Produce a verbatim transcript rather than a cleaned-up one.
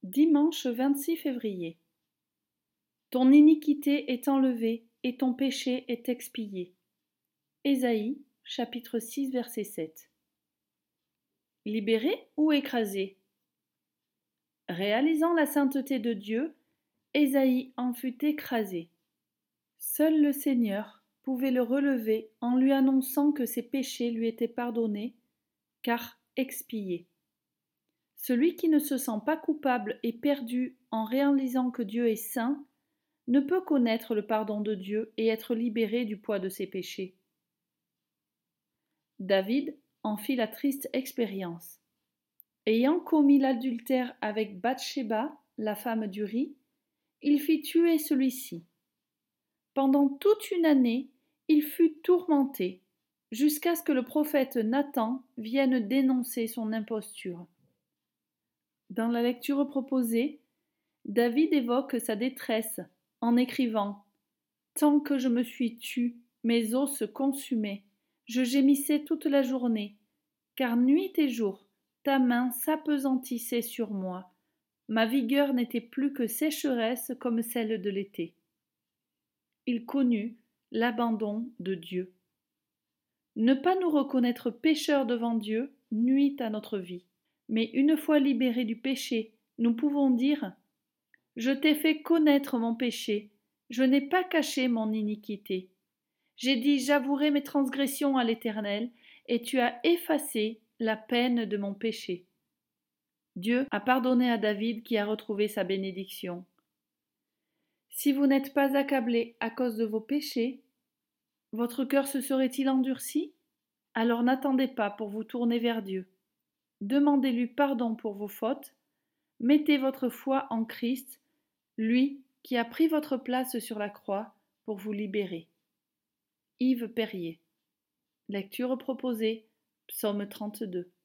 Dimanche vingt-six février. Ton iniquité est enlevée et ton péché est expié. Ésaïe, chapitre six, verset sept. Libéré ou écrasé? Réalisant la sainteté de Dieu, Ésaïe en fut écrasé. Seul le Seigneur pouvait le relever en lui annonçant que ses péchés lui étaient pardonnés, car expiés. Celui qui ne se sent pas coupable et perdu en réalisant que Dieu est saint ne peut connaître le pardon de Dieu et être libéré du poids de ses péchés. David en fit la triste expérience. Ayant commis l'adultère avec Bathsheba, la femme d'Uri, il fit tuer celui-ci. Pendant toute une année, il fut tourmenté, jusqu'à ce que le prophète Nathan vienne dénoncer son imposture. Dans la lecture proposée, David évoque sa détresse en écrivant « Tant que je me suis tu, mes os se consumaient, je gémissais toute la journée, car nuit et jour, ta main s'apesantissait sur moi. Ma vigueur n'était plus que sécheresse comme celle de l'été. » Il connut l'abandon de Dieu. Ne pas nous reconnaître pécheurs devant Dieu nuit à notre vie. Mais une fois libérés du péché, nous pouvons dire « Je t'ai fait connaître mon péché, je n'ai pas caché mon iniquité. J'ai dit j'avouerai mes transgressions à l'Éternel, et tu as effacé la peine de mon péché. » Dieu a pardonné à David qui a retrouvé sa bénédiction. Si vous n'êtes pas accablé à cause de vos péchés, votre cœur se serait-il endurci? Alors n'attendez pas pour vous tourner vers Dieu. Demandez-lui pardon pour vos fautes, mettez votre foi en Christ, lui qui a pris votre place sur la croix pour vous libérer. Yves Perrier. Lecture proposée, Psaume trente-deux.